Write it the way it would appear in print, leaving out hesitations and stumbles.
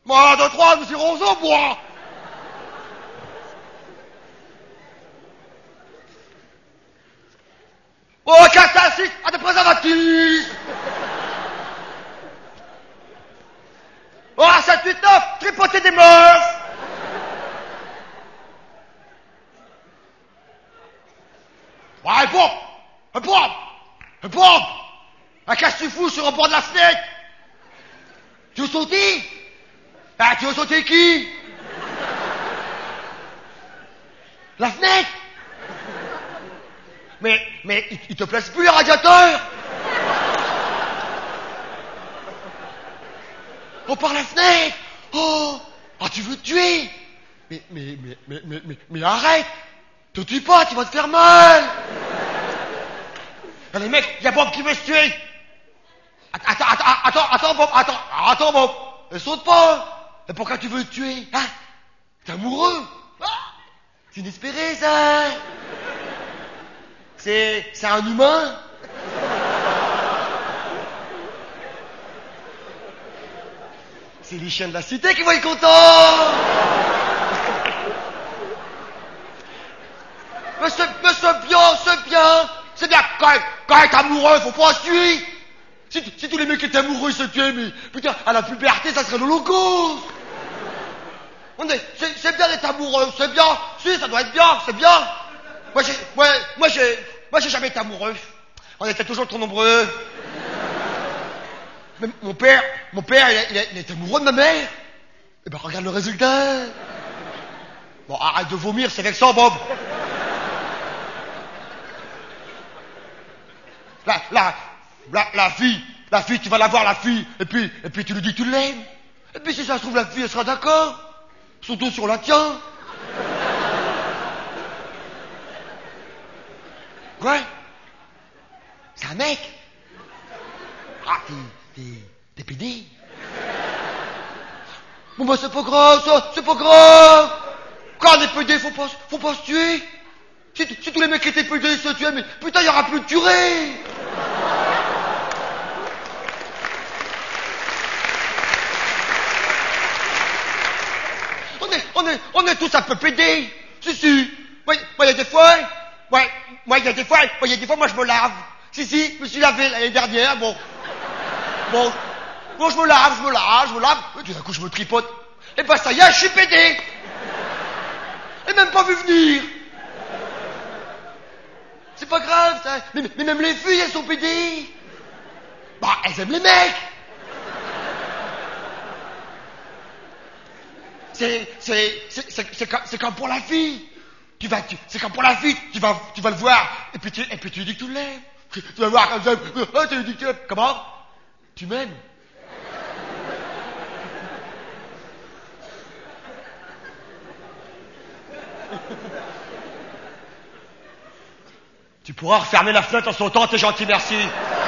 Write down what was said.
Moi, 1, 2, 3, monsieur Roseau, moi. Oh, 4, 5, 6, à des préservatifs. Oh, 7, 8, 9, tripoter des meufs. Ouais, un pompe. Ah, qu'est-ce que tu fous sur le bord de la fenêtre? Tu veux sauter? Ah, tu veux sauter qui? La fenêtre? Mais, il te place plus, le radiateur? Oh, par la fenêtre? Oh! Ah, tu veux te tuer? Mais arrête! Te tue pas, tu vas te faire mal! Allez, mec, y a Bob qui veut se tuer! Attends, Bob! Ne saute pas! Et pourquoi tu veux te tuer? Hein? T'es amoureux? Ah, c'est inespéré, ça! C'est un humain? C'est les chiens de la cité qui vont être contents! Mais c'est bien, quand être amoureux, faut pas se tuer! Si tous les mecs qui étaient amoureux se tuaient, mais putain, à la puberté, ça serait l'Holocauste! C'est bien d'être amoureux, c'est bien, si, ça doit être bien, c'est bien! Moi j'ai jamais été amoureux. On était toujours trop nombreux. Mais mon père, il était amoureux de ma mère. Eh ben, regarde le résultat. Bon, arrête de vomir, c'est vexant, Bob. La fille, tu vas la voir, la fille, et puis tu lui dis que tu l'aimes. Et puis si ça se trouve, la fille, elle sera d'accord. Surtout sur la tien. Quoi? C'est un mec? Ah, t'es pédé? Bon bah c'est pas grave, ça, c'est pas grave. Quand on est pédé, faut pas se tuer. Si tous les mecs qui étaient pédés se tuaient, mais putain, il y aura plus de tuerie. On est tous un peu pédés. Si. Moi, il y a des fois, moi, je me lave. Si, je me suis lavé l'année dernière, bon, je me lave, et tout d'un coup, je me tripote. Et ben, ça y est, je suis pédé. Et même pas vu venir. C'est pas grave, ça. Mais même les filles, elles sont pédées. Bah, elles aiment les mecs. C'est comme pour la fille. C'est comme pour la fille, tu vas le voir, et puis tu lui dis que tu l'aimes. Tu vas voir comme ça, tu lui dis que tu l'aimes. Comment? Tu m'aimes? Tu pourras refermer la fenêtre en sautant, t'es gentil, merci.